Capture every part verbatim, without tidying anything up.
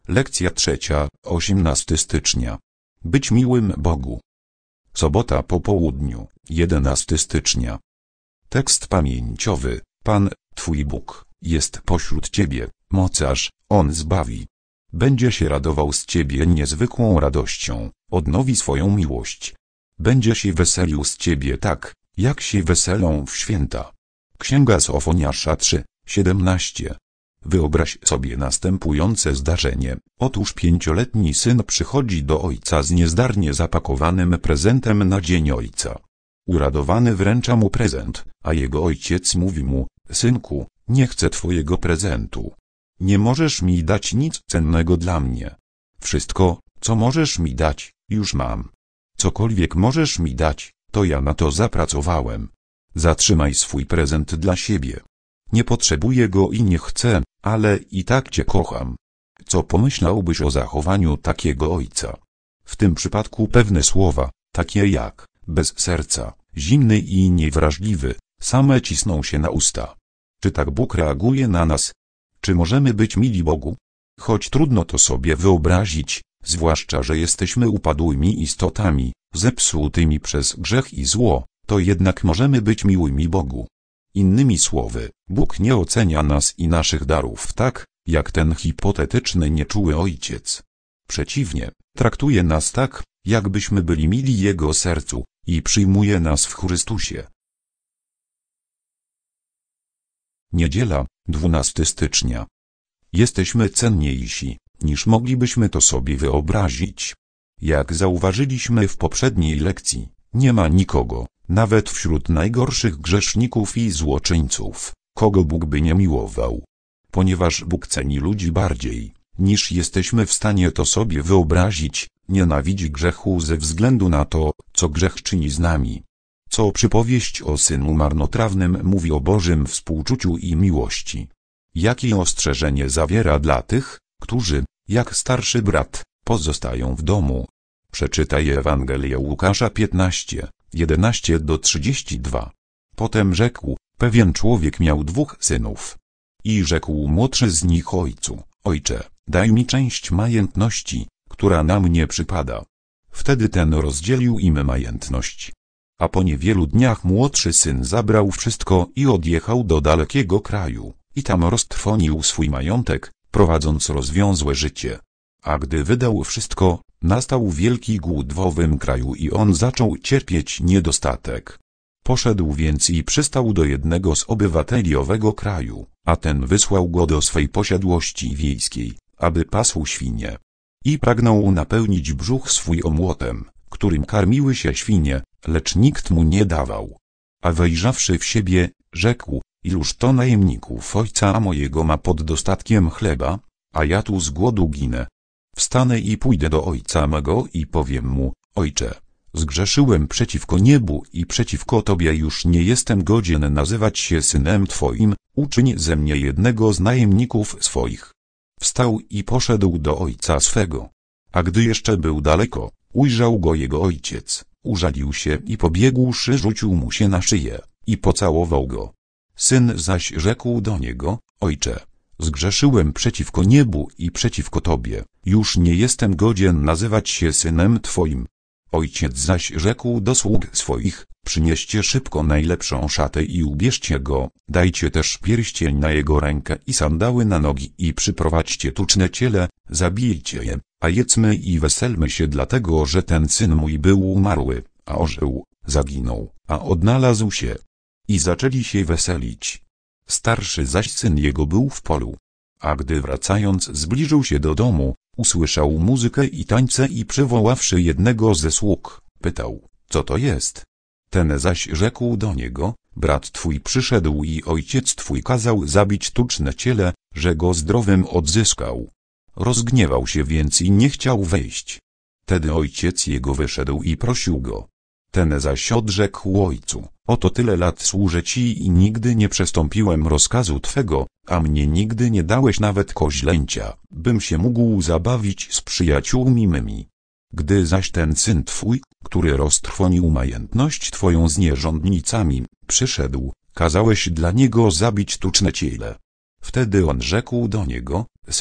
Lekcja trzecia, osiemnastego stycznia. Być miłym Bogu. Sobota po południu, jedenastego stycznia. Tekst pamięciowy. Pan, Twój Bóg, jest pośród Ciebie, mocarz, On zbawi. Będzie się radował z Ciebie niezwykłą radością, odnowi swoją miłość. Będzie się weselił z Ciebie tak, jak się weselą w święta. Księga Sofoniasza trzy, siedemnaście. Wyobraź sobie następujące zdarzenie. Otóż pięcioletni syn przychodzi do ojca z niezdarnie zapakowanym prezentem na Dzień Ojca. Uradowany wręcza mu prezent, a jego ojciec mówi mu: synku, nie chcę twojego prezentu. Nie możesz mi dać nic cennego dla mnie. Wszystko, co możesz mi dać, już mam. Cokolwiek możesz mi dać, to ja na to zapracowałem. Zatrzymaj swój prezent dla siebie. Nie potrzebuję go i nie chcę, ale i tak cię kocham. Co pomyślałbyś o zachowaniu takiego ojca? W tym przypadku pewne słowa, takie jak bez serca, zimny i niewrażliwy, same cisną się na usta. Czy tak Bóg reaguje na nas? Czy możemy być mili Bogu? Choć trudno to sobie wyobrazić, zwłaszcza że jesteśmy upadłymi istotami, zepsutymi przez grzech i zło, to jednak możemy być miłymi Bogu. Innymi słowy, Bóg nie ocenia nas i naszych darów tak, jak ten hipotetyczny nieczuły ojciec. Przeciwnie, traktuje nas tak, jakbyśmy byli mili Jego sercu, i przyjmuje nas w Chrystusie. Niedziela, dwunastego stycznia. Jesteśmy cenniejsi, niż moglibyśmy to sobie wyobrazić. Jak zauważyliśmy w poprzedniej lekcji, nie ma nikogo, nawet wśród najgorszych grzeszników i złoczyńców, kogo Bóg by nie miłował. Ponieważ Bóg ceni ludzi bardziej, niż jesteśmy w stanie to sobie wyobrazić, nienawidzi grzechu ze względu na to, co grzech czyni z nami. Co przypowieść o synu marnotrawnym mówi o Bożym współczuciu i miłości. Jakie ostrzeżenie zawiera dla tych, którzy, jak starszy brat, pozostają w domu. Przeczytaj Ewangelię Łukasza piętnaście, jedenaście do trzydziestu dwóch. Potem rzekł: pewien człowiek miał dwóch synów. I rzekł młodszy z nich ojcu: ojcze, daj mi część majątności, która na mnie przypada. Wtedy ten rozdzielił im majątność. A po niewielu dniach młodszy syn zabrał wszystko i odjechał do dalekiego kraju, i tam roztrwonił swój majątek, prowadząc rozwiązłe życie. A gdy wydał wszystko, nastał wielki głód w owym kraju i on zaczął cierpieć niedostatek. Poszedł więc i przystał do jednego z obywateli owego kraju, a ten wysłał go do swej posiadłości wiejskiej, aby pasł świnie. I pragnął napełnić brzuch swój omłotem, którym karmiły się świnie, lecz nikt mu nie dawał. A wejrzawszy w siebie, rzekł: iluż to najemników ojca mojego ma pod dostatkiem chleba, a ja tu z głodu ginę. Wstanę i pójdę do ojca mego i powiem mu: ojcze, zgrzeszyłem przeciwko niebu i przeciwko Tobie, już nie jestem godzien nazywać się synem Twoim, uczyń ze mnie jednego z najemników swoich. Wstał i poszedł do ojca swego. A gdy jeszcze był daleko, ujrzał go jego ojciec, użalił się i pobiegłszy rzucił mu się na szyję i pocałował go. Syn zaś rzekł do niego: ojcze, zgrzeszyłem przeciwko niebu i przeciwko Tobie, już nie jestem godzien nazywać się synem Twoim. Ojciec zaś rzekł do sług swoich: przynieście szybko najlepszą szatę i ubierzcie go, dajcie też pierścień na jego rękę i sandały na nogi i przyprowadźcie tuczne ciele, zabijcie je, a jedzmy i weselmy się, dlatego że ten syn mój był umarły, a ożył, zaginął, a odnalazł się. I zaczęli się weselić. Starszy zaś syn jego był w polu. A gdy wracając zbliżył się do domu, usłyszał muzykę i tańce i przywoławszy jednego ze sług, pytał: co to jest? Ten zaś rzekł do niego: brat twój przyszedł i ojciec twój kazał zabić tuczne ciele, że go zdrowym odzyskał. Rozgniewał się więc i nie chciał wejść. Tedy ojciec jego wyszedł i prosił go. Ten zaś odrzekł ojcu: oto tyle lat służę ci i nigdy nie przestąpiłem rozkazu twego, a mnie nigdy nie dałeś nawet koźlęcia, bym się mógł zabawić z przyjaciółmi mymi. Gdy zaś ten syn twój, który roztrwonił majątność twoją z nierządnicami, przyszedł, kazałeś dla niego zabić tuczne ciele. Wtedy on rzekł do niego: synu,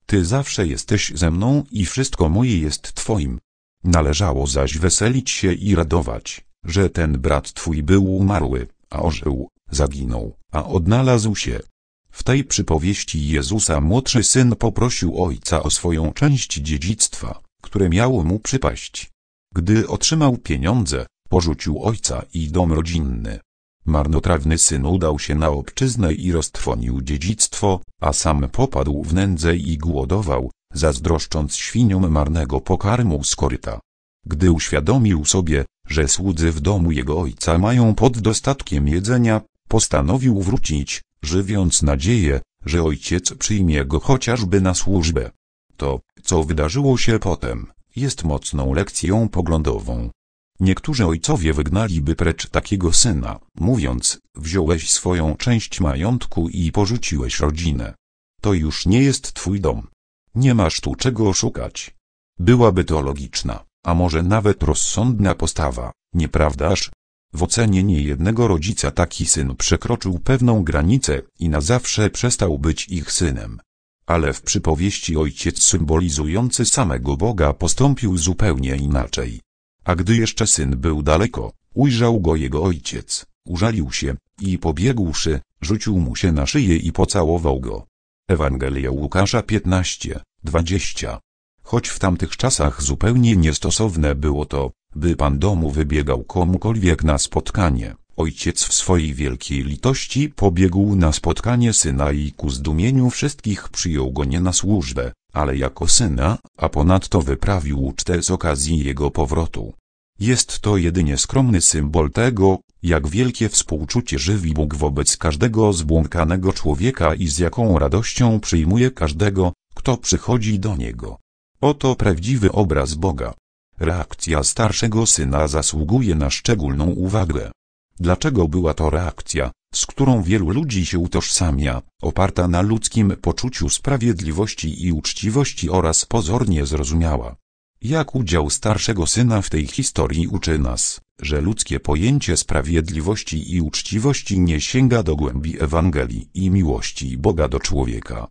Ty zawsze jesteś ze mną i wszystko moje jest Twoim. Należało zaś weselić się i radować, że ten brat Twój był umarły, a ożył, zaginął, a odnalazł się. W tej przypowieści Jezusa młodszy syn poprosił ojca o swoją część dziedzictwa, które miało mu przypaść. Gdy otrzymał pieniądze, porzucił ojca i dom rodzinny. Marnotrawny syn udał się na obczyznę i roztrwonił dziedzictwo, a sam popadł w nędzę i głodował, zazdroszcząc świniom marnego pokarmu z koryta. Gdy uświadomił sobie, że słudzy w domu jego ojca mają pod dostatkiem jedzenia, postanowił wrócić, żywiąc nadzieję, że ojciec przyjmie go chociażby na służbę. To, co wydarzyło się potem, jest mocną lekcją poglądową. Niektórzy ojcowie wygnaliby precz takiego syna, mówiąc: wziąłeś swoją część majątku i porzuciłeś rodzinę. To już nie jest twój dom. Nie masz tu czego szukać. Byłaby to logiczna, a może nawet rozsądna postawa, nieprawdaż? W ocenie niejednego rodzica taki syn przekroczył pewną granicę i na zawsze przestał być ich synem. Ale w przypowieści ojciec symbolizujący samego Boga postąpił zupełnie inaczej. A gdy jeszcze syn był daleko, ujrzał go jego ojciec, użalił się i pobiegłszy, rzucił mu się na szyję i pocałował go. Ewangelia Łukasza piętnaście, dwadzieścia. Choć w tamtych czasach zupełnie niestosowne było to, by pan domu wybiegał komukolwiek na spotkanie, ojciec w swojej wielkiej litości pobiegł na spotkanie syna i ku zdumieniu wszystkich przyjął go nie na służbę, ale jako syna, a ponadto wyprawił ucztę z okazji jego powrotu. Jest to jedynie skromny symbol tego, jak wielkie współczucie żywi Bóg wobec każdego zbłąkanego człowieka i z jaką radością przyjmuje każdego, kto przychodzi do Niego. Oto prawdziwy obraz Boga. Reakcja starszego syna zasługuje na szczególną uwagę. Dlaczego była to reakcja, z którą wielu ludzi się utożsamia, oparta na ludzkim poczuciu sprawiedliwości i uczciwości oraz pozornie zrozumiała? Jak udział starszego syna w tej historii uczy nas, że ludzkie pojęcie sprawiedliwości i uczciwości nie sięga do głębi Ewangelii i miłości Boga do człowieka.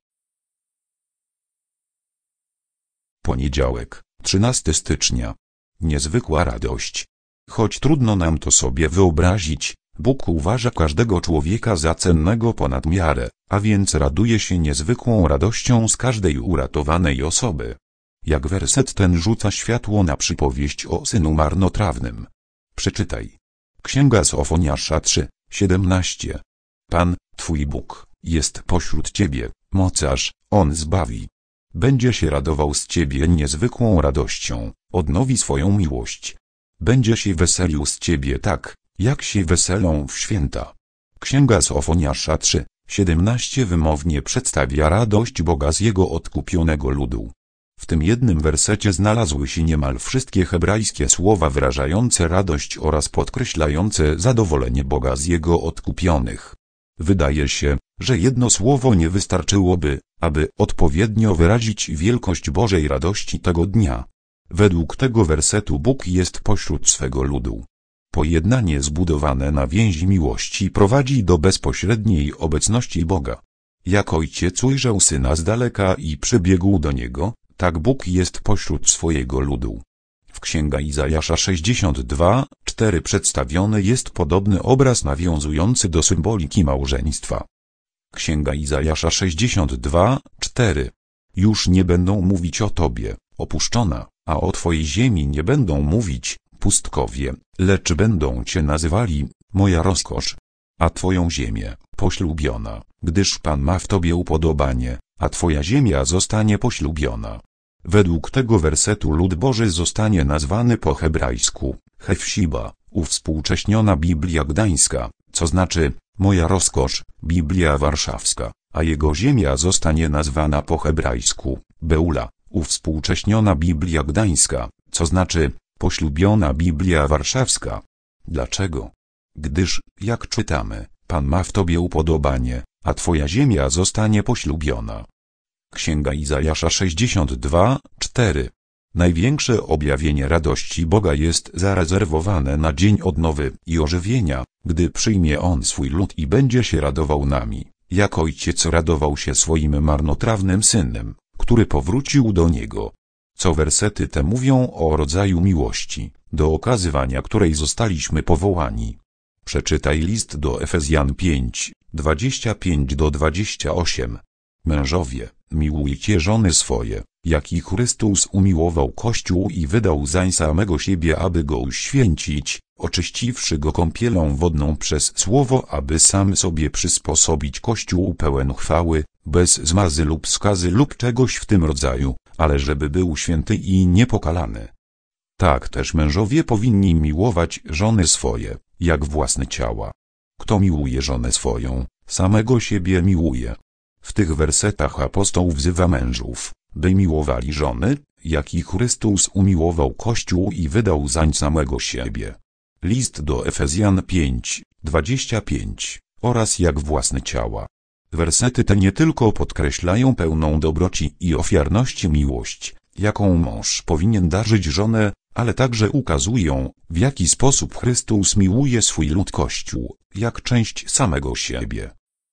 Poniedziałek, trzynastego stycznia. Niezwykła radość. Choć trudno nam to sobie wyobrazić, Bóg uważa każdego człowieka za cennego ponad miarę, a więc raduje się niezwykłą radością z każdej uratowanej osoby. Jak werset ten rzuca światło na przypowieść o synu marnotrawnym. Przeczytaj. Księga Sofoniasza trzy, siedemnaście. Pan, Twój Bóg, jest pośród Ciebie, mocarz, On zbawi. Będzie się radował z Ciebie niezwykłą radością, odnowi swoją miłość. Będzie się weselił z Ciebie tak, jak się weselą w święta. Księga Sofoniasza trzy, siedemnaście wymownie przedstawia radość Boga z Jego odkupionego ludu. W tym jednym wersecie znalazły się niemal wszystkie hebrajskie słowa wyrażające radość oraz podkreślające zadowolenie Boga z Jego odkupionych. Wydaje się, że jedno słowo nie wystarczyłoby, aby odpowiednio wyrazić wielkość Bożej radości tego dnia. Według tego wersetu Bóg jest pośród swego ludu. Pojednanie zbudowane na więzi miłości prowadzi do bezpośredniej obecności Boga. Jak ojciec ujrzał syna z daleka i przybiegł do niego, tak Bóg jest pośród swojego ludu. W Księga Izajasza sześćdziesiąt dwa, cztery przedstawiony jest podobny obraz nawiązujący do symboliki małżeństwa. Księga Izajasza sześćdziesiąt dwa, cztery. Już nie będą mówić o Tobie, opuszczona, a o Twojej ziemi nie będą mówić, pustkowie, lecz będą Cię nazywali, moja rozkosz, a Twoją ziemię, poślubiona, gdyż Pan ma w Tobie upodobanie, a Twoja ziemia zostanie poślubiona. Według tego wersetu lud Boży zostanie nazwany po hebrajsku, Hefsiba, uwspółcześniona Biblia Gdańska, co znaczy, moja rozkosz, Biblia Warszawska, a jego ziemia zostanie nazwana po hebrajsku, Beula, uwspółcześniona Biblia Gdańska, co znaczy, poślubiona Biblia Warszawska. Dlaczego? Gdyż, jak czytamy, Pan ma w Tobie upodobanie, a Twoja ziemia zostanie poślubiona. Księga Izajasza sześćdziesiąt dwa, cztery. Największe objawienie radości Boga jest zarezerwowane na dzień odnowy i ożywienia, gdy przyjmie On swój lud i będzie się radował nami, jak ojciec radował się swoim marnotrawnym synem, który powrócił do Niego. Co wersety te mówią o rodzaju miłości, do okazywania której zostaliśmy powołani. Przeczytaj list do Efezjan pięć, dwadzieścia pięć do dwudziestu ośmiu. Mężowie, miłujcie żony swoje, jak i Chrystus umiłował Kościół i wydał zań samego siebie, aby go uświęcić, oczyściwszy go kąpielą wodną przez słowo, aby sam sobie przysposobić Kościół pełen chwały, bez zmazy lub skazy lub czegoś w tym rodzaju, ale żeby był święty i niepokalany. Tak też mężowie powinni miłować żony swoje, jak własne ciała. Kto miłuje żonę swoją, samego siebie miłuje. W tych wersetach apostoł wzywa mężów, by miłowali żony, jak i Chrystus umiłował Kościół i wydał zań samego siebie. List do Efezjan pięć, dwadzieścia pięć, oraz jak własne ciała. Wersety te nie tylko podkreślają pełną dobroci i ofiarności miłość, jaką mąż powinien darzyć żonę, ale także ukazują, w jaki sposób Chrystus miłuje swój lud Kościół, jak część samego siebie.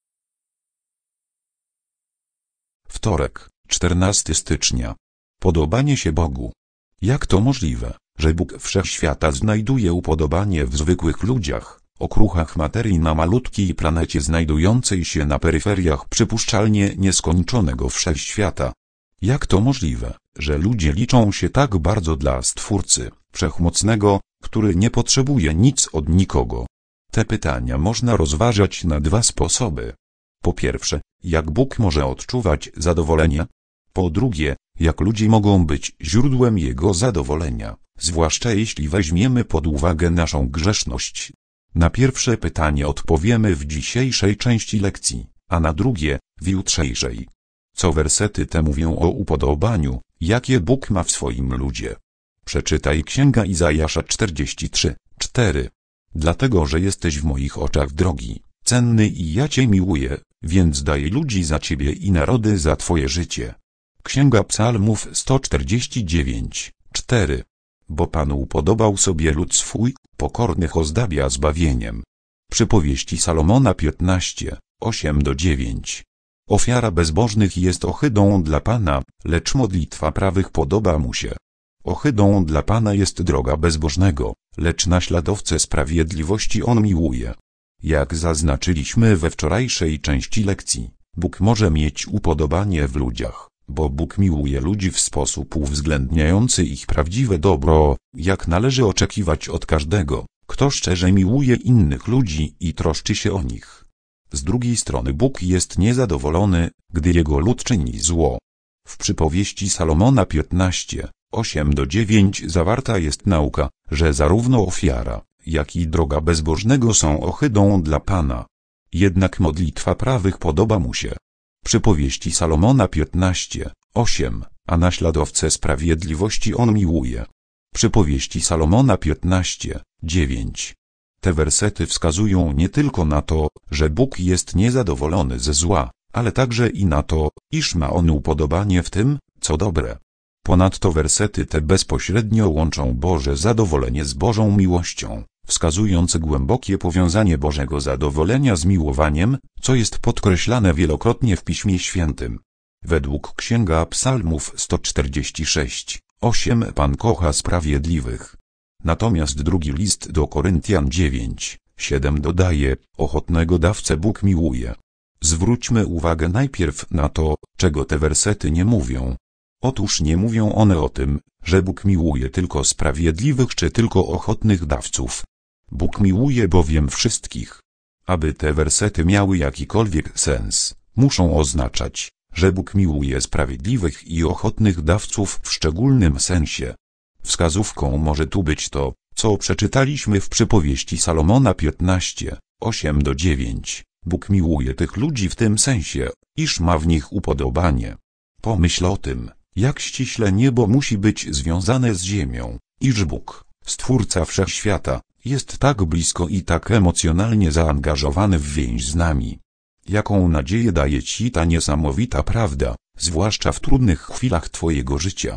Wtorek, czternastego stycznia. Podobanie się Bogu. Jak to możliwe, że Bóg Wszechświata znajduje upodobanie w zwykłych ludziach, okruchach materii na malutkiej planecie znajdującej się na peryferiach przypuszczalnie nieskończonego Wszechświata? Jak to możliwe, że ludzie liczą się tak bardzo dla Stwórcy, Wszechmocnego, który nie potrzebuje nic od nikogo? Te pytania można rozważać na dwa sposoby. Po pierwsze, jak Bóg może odczuwać zadowolenie? Po drugie, jak ludzie mogą być źródłem Jego zadowolenia, zwłaszcza jeśli weźmiemy pod uwagę naszą grzeszność? Na pierwsze pytanie odpowiemy w dzisiejszej części lekcji, a na drugie, w jutrzejszej. Co wersety te mówią o upodobaniu, jakie Bóg ma w swoim ludzie? Przeczytaj Księga Izajasza czterdzieści trzy, cztery. Dlatego, że jesteś w moich oczach drogi, cenny i ja Cię miłuję, więc daję ludzi za Ciebie i narody za Twoje życie. Księga Psalmów sto czterdzieści dziewięć, cztery. Bo Pan upodobał sobie lud swój, pokornych ozdabia zbawieniem. Przypowieści Salomona piętnaście, osiem do dziewięciu. Ofiara bezbożnych jest ohydą dla Pana, lecz modlitwa prawych podoba mu się. Ohydą dla Pana jest droga bezbożnego, lecz naśladowcę sprawiedliwości on miłuje. Jak zaznaczyliśmy we wczorajszej części lekcji, Bóg może mieć upodobanie w ludziach, bo Bóg miłuje ludzi w sposób uwzględniający ich prawdziwe dobro, jak należy oczekiwać od każdego, kto szczerze miłuje innych ludzi i troszczy się o nich. Z drugiej strony Bóg jest niezadowolony, gdy Jego lud czyni zło. W przypowieści Salomona piętnaście, osiem do dziewięciu zawarta jest nauka, że zarówno ofiara, jak i droga bezbożnego są ohydą dla Pana. Jednak modlitwa prawych podoba mu się. Przypowieści Salomona piętnaście, osiem, a naśladowcę sprawiedliwości on miłuje. Przypowieści Salomona piętnaście, dziewięć. Te wersety wskazują nie tylko na to, że Bóg jest niezadowolony ze zła, ale także i na to, iż ma on upodobanie w tym, co dobre. Ponadto wersety te bezpośrednio łączą Boże zadowolenie z Bożą miłością, wskazując głębokie powiązanie Bożego zadowolenia z miłowaniem, co jest podkreślane wielokrotnie w Piśmie Świętym. Według Księga Psalmów sto czterdzieści sześć, osiem Pan kocha sprawiedliwych. Natomiast drugi list do Koryntian dziewięć, siedem dodaje, ochotnego dawcę Bóg miłuje. Zwróćmy uwagę najpierw na to, czego te wersety nie mówią. Otóż nie mówią one o tym, że Bóg miłuje tylko sprawiedliwych czy tylko ochotnych dawców. Bóg miłuje bowiem wszystkich. Aby te wersety miały jakikolwiek sens, muszą oznaczać, że Bóg miłuje sprawiedliwych i ochotnych dawców w szczególnym sensie. Wskazówką może tu być to, co przeczytaliśmy w przypowieści Salomona piętnaście, osiem do dziewięciu. Bóg miłuje tych ludzi w tym sensie, iż ma w nich upodobanie. Pomyśl o tym, jak ściśle niebo musi być związane z ziemią, iż Bóg, Stwórca Wszechświata, jest tak blisko i tak emocjonalnie zaangażowany w więź z nami. Jaką nadzieję daje Ci ta niesamowita prawda, zwłaszcza w trudnych chwilach Twojego życia.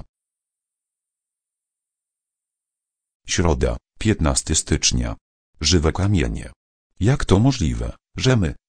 Środa, piętnastego stycznia. Żywe kamienie. Jak to możliwe, że my,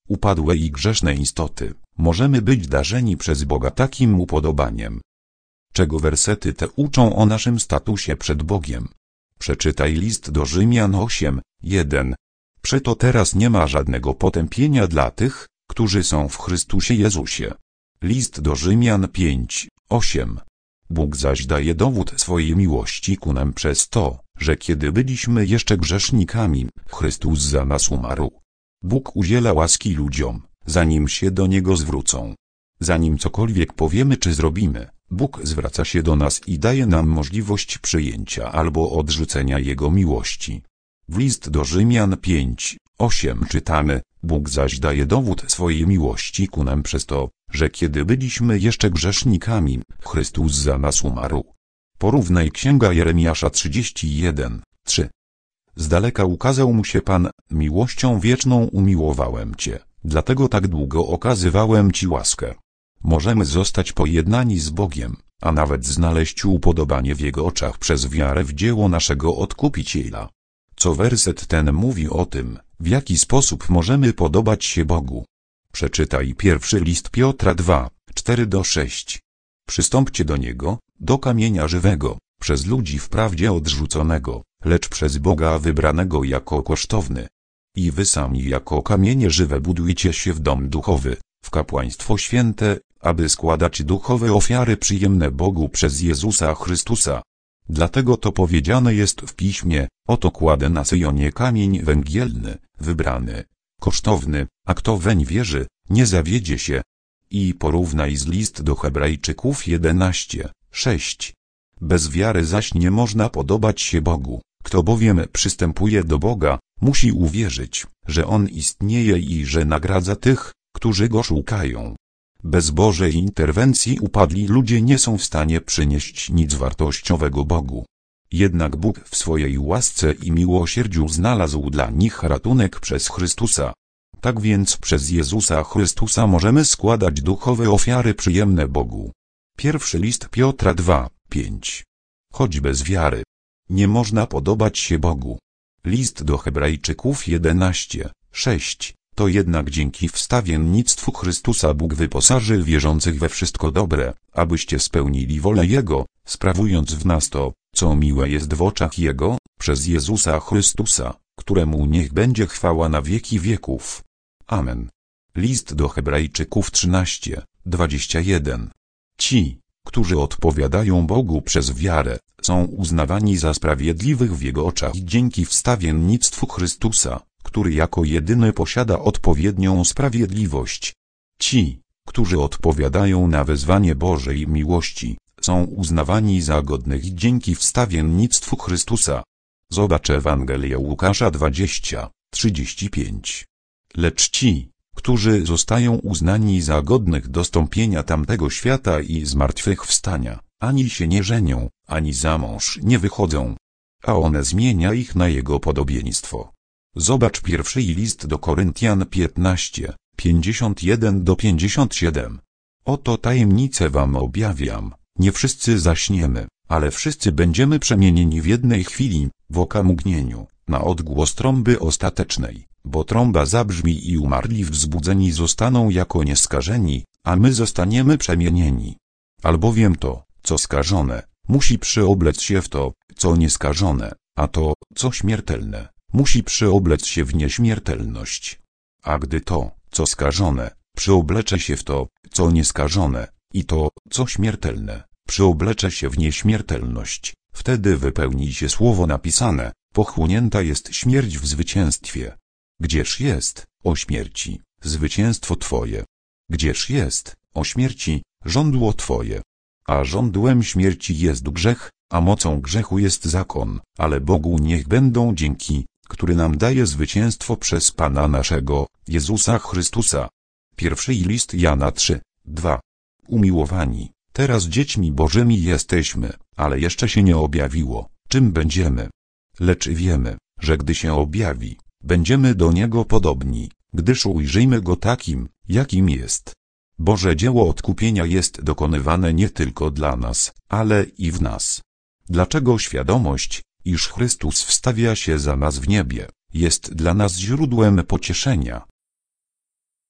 upadłe i grzeszne istoty, możemy być darzeni przez Boga takim upodobaniem. Czego wersety te uczą o naszym statusie przed Bogiem? Przeczytaj list do Rzymian osiem, jeden. Przeto teraz nie ma żadnego potępienia dla tych, którzy są w Chrystusie Jezusie. List do Rzymian pięć, osiem. Bóg zaś daje dowód swojej miłości ku nam przez to, że kiedy byliśmy jeszcze grzesznikami, Chrystus za nas umarł. Bóg udziela łaski ludziom, zanim się do Niego zwrócą. Zanim cokolwiek powiemy czy zrobimy, Bóg zwraca się do nas i daje nam możliwość przyjęcia albo odrzucenia Jego miłości. W list do Rzymian pięć, osiem czytamy, Bóg zaś daje dowód swojej miłości ku nam przez to, że kiedy byliśmy jeszcze grzesznikami, Chrystus za nas umarł. Porównaj Księga Jeremiasza trzydzieści jeden, trzy. Z daleka ukazał mu się Pan, miłością wieczną umiłowałem Cię, dlatego tak długo okazywałem Ci łaskę. Możemy zostać pojednani z Bogiem, a nawet znaleźć upodobanie w Jego oczach przez wiarę w dzieło naszego Odkupiciela. Co werset ten mówi o tym, w jaki sposób możemy podobać się Bogu. Przeczytaj pierwszy list Piotra dwa, cztery do sześć. Przystąpcie do Niego, do kamienia żywego, przez ludzi wprawdzie odrzuconego, lecz przez Boga wybranego jako kosztowny. I wy sami jako kamienie żywe budujcie się w dom duchowy, w kapłaństwo święte, aby składać duchowe ofiary przyjemne Bogu przez Jezusa Chrystusa. Dlatego to powiedziane jest w Piśmie, oto kładę na Syjonie kamień węgielny, wybrany, kosztowny, a kto weń wierzy, nie zawiedzie się. I porównaj z list do Hebrajczyków jedenaście, sześć. Bez wiary zaś nie można podobać się Bogu, kto bowiem przystępuje do Boga, musi uwierzyć, że On istnieje i że nagradza tych, którzy Go szukają. Bez Bożej interwencji upadli ludzie nie są w stanie przynieść nic wartościowego Bogu. Jednak Bóg w swojej łasce i miłosierdziu znalazł dla nich ratunek przez Chrystusa. Tak więc przez Jezusa Chrystusa możemy składać duchowe ofiary przyjemne Bogu. Pierwszy list Piotra dwa, pięć. Choć bez wiary nie można podobać się Bogu. List do Hebrajczyków jedenaście, sześć. To jednak dzięki wstawiennictwu Chrystusa Bóg wyposaży wierzących we wszystko dobre, abyście spełnili wolę Jego, sprawując w nas to, co miłe jest w oczach Jego, przez Jezusa Chrystusa, któremu niech będzie chwała na wieki wieków. Amen. List do Hebrajczyków trzynaście, dwadzieścia jeden. Ci, którzy odpowiadają Bogu przez wiarę, są uznawani za sprawiedliwych w Jego oczach dzięki wstawiennictwu Chrystusa, który jako jedyny posiada odpowiednią sprawiedliwość. Ci, którzy odpowiadają na wezwanie Bożej miłości, są uznawani za godnych dzięki wstawiennictwu Chrystusa. Zobacz Ewangelię Łukasza dwadzieścia, trzydzieści pięć. Lecz ci, którzy zostają uznani za godnych dostąpienia tamtego świata i zmartwychwstania, ani się nie żenią, ani za mąż nie wychodzą, a one zmienia ich na Jego podobieństwo. Zobacz pierwszy list do Koryntian piętnaście, pięćdziesiąt jeden do pięćdziesiąt siedem. Oto tajemnicę wam objawiam, nie wszyscy zaśniemy, ale wszyscy będziemy przemienieni w jednej chwili, w okamgnieniu, na odgłos trąby ostatecznej, bo trąba zabrzmi i umarli wzbudzeni zostaną jako nieskażeni, a my zostaniemy przemienieni. Albowiem to, co skażone, musi przyoblec się w to, co nieskażone, a to, co śmiertelne, musi przyoblec się w nieśmiertelność. A gdy to, co skażone, przyoblecze się w to, co nieskażone, i to, co śmiertelne, przyoblecze się w nieśmiertelność, wtedy wypełni się słowo napisane, pochłonięta jest śmierć w zwycięstwie. Gdzież jest, o śmierci, zwycięstwo Twoje? Gdzież jest, o śmierci, żądło Twoje? A żądłem śmierci jest grzech, a mocą grzechu jest zakon, ale Bogu niech będą dzięki, który nam daje zwycięstwo przez Pana naszego, Jezusa Chrystusa. Pierwszy list Jana trzy, dwa. Umiłowani, teraz dziećmi Bożymi jesteśmy, ale jeszcze się nie objawiło, czym będziemy. Lecz wiemy, że gdy się objawi, będziemy do Niego podobni, gdyż ujrzyjmy Go takim, jakim jest. Boże dzieło odkupienia jest dokonywane nie tylko dla nas, ale i w nas. Dlaczego świadomość, iż Chrystus wstawia się za nas w niebie, jest dla nas źródłem pocieszenia?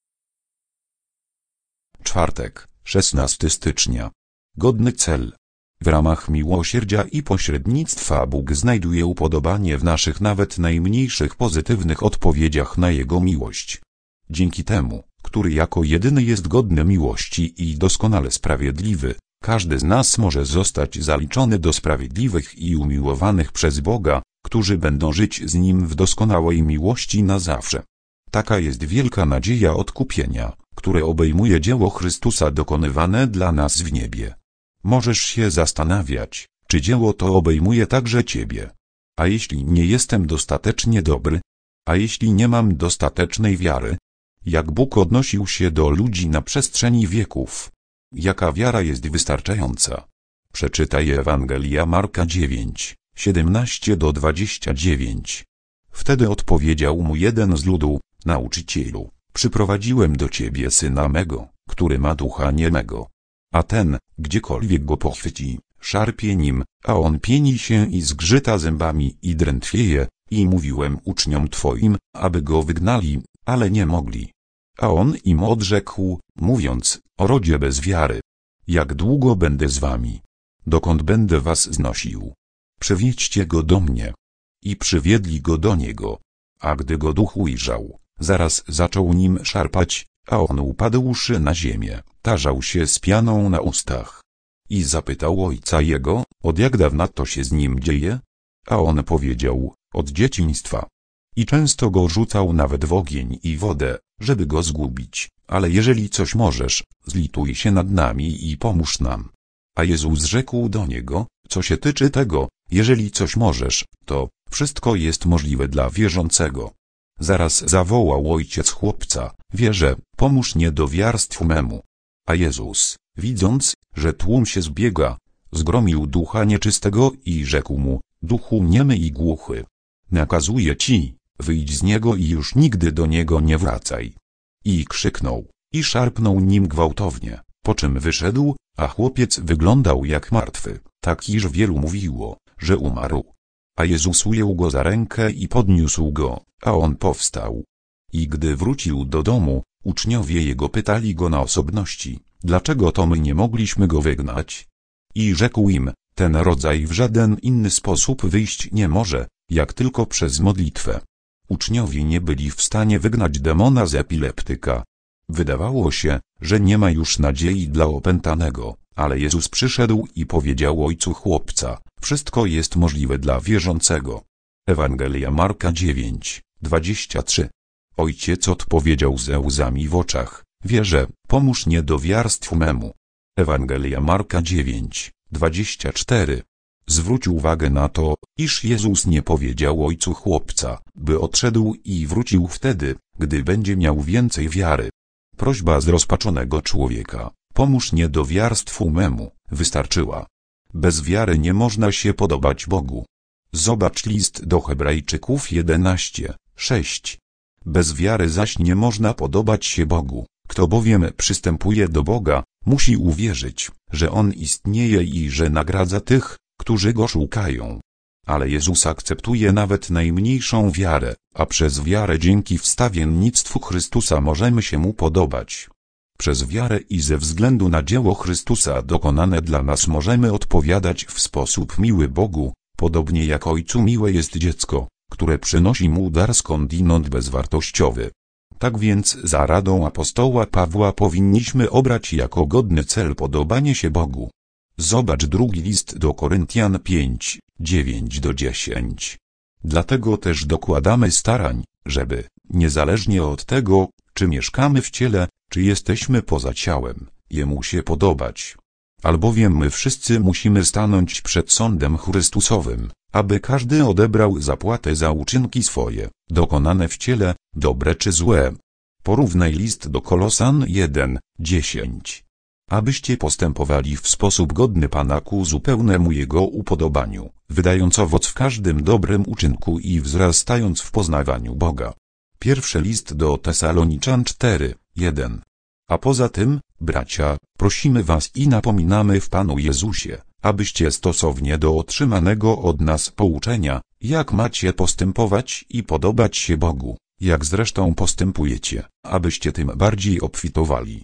Czwartek, szesnastego stycznia. Godny cel. W ramach miłosierdzia i pośrednictwa Bóg znajduje upodobanie w naszych nawet najmniejszych pozytywnych odpowiedziach na Jego miłość. Dzięki temu, który jako jedyny jest godny miłości i doskonale sprawiedliwy, każdy z nas może zostać zaliczony do sprawiedliwych i umiłowanych przez Boga, którzy będą żyć z Nim w doskonałej miłości na zawsze. Taka jest wielka nadzieja odkupienia, które obejmuje dzieło Chrystusa dokonywane dla nas w niebie. Możesz się zastanawiać, czy dzieło to obejmuje także Ciebie. A jeśli nie jestem dostatecznie dobry? A jeśli nie mam dostatecznej wiary? Jak Bóg odnosił się do ludzi na przestrzeni wieków? Jaka wiara jest wystarczająca? Przeczytaj Ewangelia Marka dziewięć, siedemnaście do dwudziestu dziewięciu. Wtedy odpowiedział mu jeden z ludu: Nauczycielu, przyprowadziłem do Ciebie syna mego, który ma ducha niemego. A ten, gdziekolwiek go pochwyci, szarpie nim, a on pieni się i zgrzyta zębami i drętwieje, i mówiłem uczniom Twoim, aby go wygnali, ale nie mogli. A on im odrzekł, mówiąc: o rodzie bez wiary. Jak długo będę z wami? Dokąd będę was znosił? Przywieźcie go do mnie. I przywiedli go do niego. A gdy go duch ujrzał, zaraz zaczął nim szarpać, a on upadłszy na ziemię, tarzał się z pianą na ustach. I zapytał ojca jego, od jak dawna to się z nim dzieje? A on powiedział: od dzieciństwa. I często go rzucał nawet w ogień i wodę, żeby go zgubić, ale jeżeli coś możesz, zlituj się nad nami i pomóż nam. A Jezus rzekł do niego: co się tyczy tego, jeżeli coś możesz, to wszystko jest możliwe dla wierzącego. Zaraz zawołał ojciec chłopca: wierzę, pomóż niedowiarstwu memu. A Jezus, widząc, że tłum się zbiega, zgromił ducha nieczystego i rzekł mu: duchu niemy i głuchy, nakazuję ci, wyjdź z niego i już nigdy do niego nie wracaj. I krzyknął, i szarpnął nim gwałtownie, po czym wyszedł, a chłopiec wyglądał jak martwy, tak iż wielu mówiło, że umarł. A Jezus ujął go za rękę i podniósł go, a on powstał. I gdy wrócił do domu, uczniowie jego pytali go na osobności: dlaczego to my nie mogliśmy go wygnać? I rzekł im: ten rodzaj w żaden inny sposób wyjść nie może, jak tylko przez modlitwę. Uczniowie nie byli w stanie wygnać demona z epileptyka. Wydawało się, że nie ma już nadziei dla opętanego, ale Jezus przyszedł i powiedział ojcu chłopca: wszystko jest możliwe dla wierzącego. Ewangelia Marka dziewięć, dwadzieścia trzy. Ojciec odpowiedział ze łzami w oczach: wierzę, pomóż niedowiarstwu memu. Ewangelia Marka dziewięć, dwadzieścia cztery. Zwróć uwagę na to, iż Jezus nie powiedział ojcu chłopca, by odszedł i wrócił wtedy, gdy będzie miał więcej wiary. Prośba zrozpaczonego człowieka: pomóż niedowiarstwu memu, wystarczyła. Bez wiary nie można się podobać Bogu. Zobacz list do Hebrajczyków jedenaście, sześć. Bez wiary zaś nie można podobać się Bogu. Kto bowiem przystępuje do Boga, musi uwierzyć, że On istnieje i że nagradza tych, którzy Go szukają. Ale Jezus akceptuje nawet najmniejszą wiarę, a przez wiarę dzięki wstawiennictwu Chrystusa możemy się Mu podobać. Przez wiarę i ze względu na dzieło Chrystusa dokonane dla nas możemy odpowiadać w sposób miły Bogu, podobnie jak Ojcu miłe jest dziecko, które przynosi Mu dar skądinąd bezwartościowy. Tak więc za radą apostoła Pawła powinniśmy obrać jako godny cel podobanie się Bogu. Zobacz drugi list do Koryntian pięć, dziewięć do dziesięciu. Dlatego też dokładamy starań, żeby, niezależnie od tego, czy mieszkamy w ciele, czy jesteśmy poza ciałem, Jemu się podobać. Albowiem my wszyscy musimy stanąć przed sądem Chrystusowym, aby każdy odebrał zapłatę za uczynki swoje, dokonane w ciele, dobre czy złe. Porównaj list do Kolosan jeden, dziesięć. Abyście postępowali w sposób godny Pana ku zupełnemu Jego upodobaniu, wydając owoc w każdym dobrym uczynku i wzrastając w poznawaniu Boga. Pierwszy list do Tesaloniczan cztery, jeden. A poza tym, bracia, prosimy was i napominamy w Panu Jezusie, abyście stosownie do otrzymanego od nas pouczenia, jak macie postępować i podobać się Bogu, jak zresztą postępujecie, abyście tym bardziej obfitowali.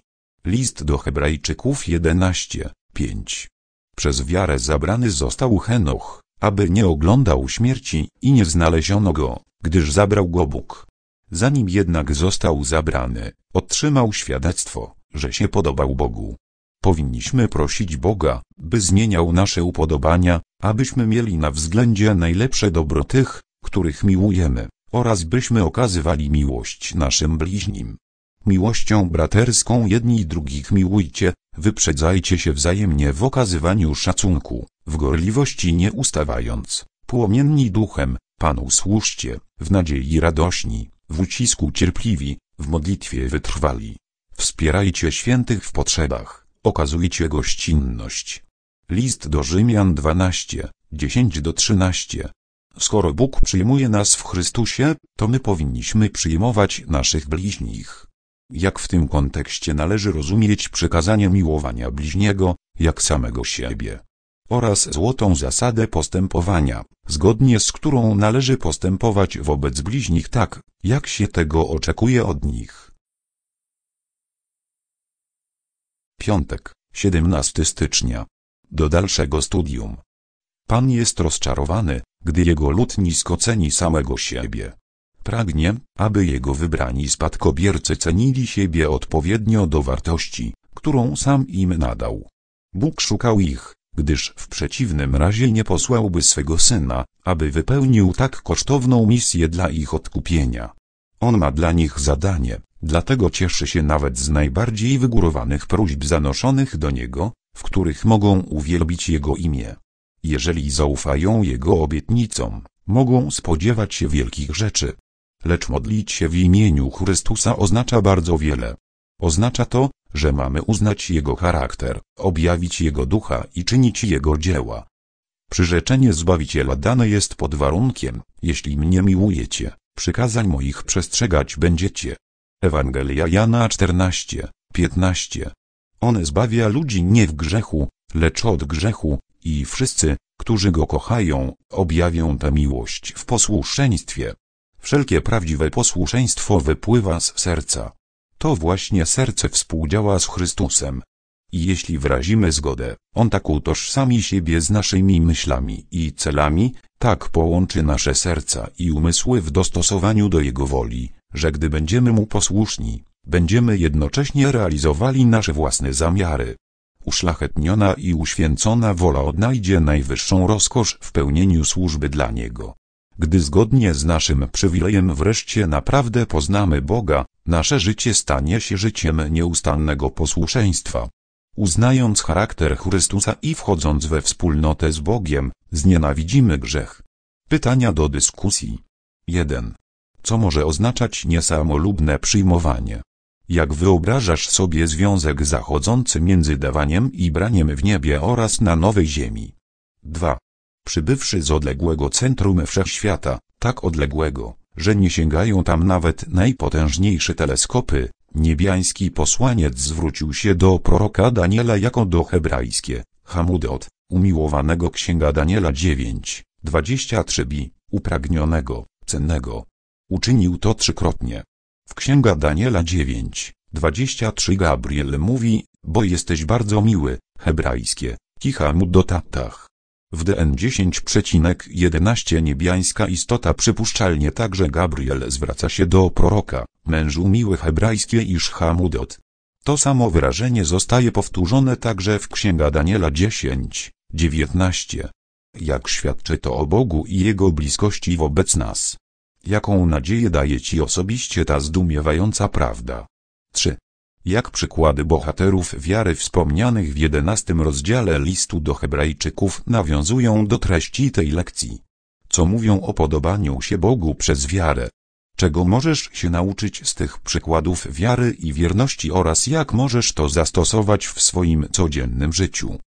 List do Hebrajczyków jedenaście, pięć. Przez wiarę zabrany został Henoch, aby nie oglądał śmierci i nie znaleziono go, gdyż zabrał go Bóg. Zanim jednak został zabrany, otrzymał świadectwo, że się podobał Bogu. Powinniśmy prosić Boga, by zmieniał nasze upodobania, abyśmy mieli na względzie najlepsze dobro tych, których miłujemy, oraz byśmy okazywali miłość naszym bliźnim. Miłością braterską jedni drugich miłujcie, wyprzedzajcie się wzajemnie w okazywaniu szacunku, w gorliwości nie ustawając, płomienni duchem, Panu służcie, w nadziei radośni, w ucisku cierpliwi, w modlitwie wytrwali. Wspierajcie świętych w potrzebach, okazujcie gościnność. List do Rzymian dwanaście, dziesięć do trzynastu. Skoro Bóg przyjmuje nas w Chrystusie, to my powinniśmy przyjmować naszych bliźnich. Jak w tym kontekście należy rozumieć przykazanie miłowania bliźniego, jak samego siebie, oraz złotą zasadę postępowania, zgodnie z którą należy postępować wobec bliźnich tak, jak się tego oczekuje od nich. Piątek, siedemnastego stycznia. Do dalszego studium. Pan jest rozczarowany, gdy jego lud nisko ceni samego siebie. Pragnie, aby jego wybrani spadkobiercy cenili siebie odpowiednio do wartości, którą sam im nadał. Bóg szukał ich, gdyż w przeciwnym razie nie posłałby swego Syna, aby wypełnił tak kosztowną misję dla ich odkupienia. On ma dla nich zadanie, dlatego cieszy się nawet z najbardziej wygórowanych próśb zanoszonych do Niego, w których mogą uwielbić Jego imię. Jeżeli zaufają Jego obietnicom, mogą spodziewać się wielkich rzeczy. Lecz modlić się w imieniu Chrystusa oznacza bardzo wiele. Oznacza to, że mamy uznać Jego charakter, objawić Jego ducha i czynić Jego dzieła. Przyrzeczenie Zbawiciela dane jest pod warunkiem: jeśli mnie miłujecie, przykazań moich przestrzegać będziecie. Ewangelia Jana czternaście, piętnaście. On zbawia ludzi nie w grzechu, lecz od grzechu, i wszyscy, którzy Go kochają, objawią tę miłość w posłuszeństwie. Wszelkie prawdziwe posłuszeństwo wypływa z serca. To właśnie serce współdziała z Chrystusem. I jeśli wyrazimy zgodę, On tak utożsami siebie z naszymi myślami i celami, tak połączy nasze serca i umysły w dostosowaniu do Jego woli, że gdy będziemy Mu posłuszni, będziemy jednocześnie realizowali nasze własne zamiary. Uszlachetniona i uświęcona wola odnajdzie najwyższą rozkosz w pełnieniu służby dla Niego. Gdy zgodnie z naszym przywilejem wreszcie naprawdę poznamy Boga, nasze życie stanie się życiem nieustannego posłuszeństwa. Uznając charakter Chrystusa i wchodząc we wspólnotę z Bogiem, znienawidzimy grzech. Pytania do dyskusji. jeden. Co może oznaczać niesamolubne przyjmowanie? Jak wyobrażasz sobie związek zachodzący między dawaniem i braniem w niebie oraz na nowej ziemi? dwa. Przybywszy z odległego centrum wszechświata, tak odległego, że nie sięgają tam nawet najpotężniejsze teleskopy, niebiański posłaniec zwrócił się do proroka Daniela jako do hebrajskie, Hamudot, umiłowanego księga Daniela dziewięć, dwadzieścia trzy b, upragnionego, cennego. Uczynił to trzykrotnie. W księga Daniela dziewięć, dwadzieścia trzy Gabriel mówi: bo jesteś bardzo miły, hebrajskie, Kihamudotatach. W D N dziesięć jedenaście niebiańska istota przypuszczalnie także Gabriel zwraca się do proroka, mężu miły hebrajskie iż Hamudot. To samo wyrażenie zostaje powtórzone także w księga Daniela dziesięć, dziewiętnaście. Jak świadczy to o Bogu i Jego bliskości wobec nas? Jaką nadzieję daje Ci osobiście ta zdumiewająca prawda? trzy. Jak przykłady bohaterów wiary wspomnianych w jedenastym rozdziale listu do Hebrajczyków nawiązują do treści tej lekcji? Co mówią o podobaniu się Bogu przez wiarę? Czego możesz się nauczyć z tych przykładów wiary i wierności oraz jak możesz to zastosować w swoim codziennym życiu?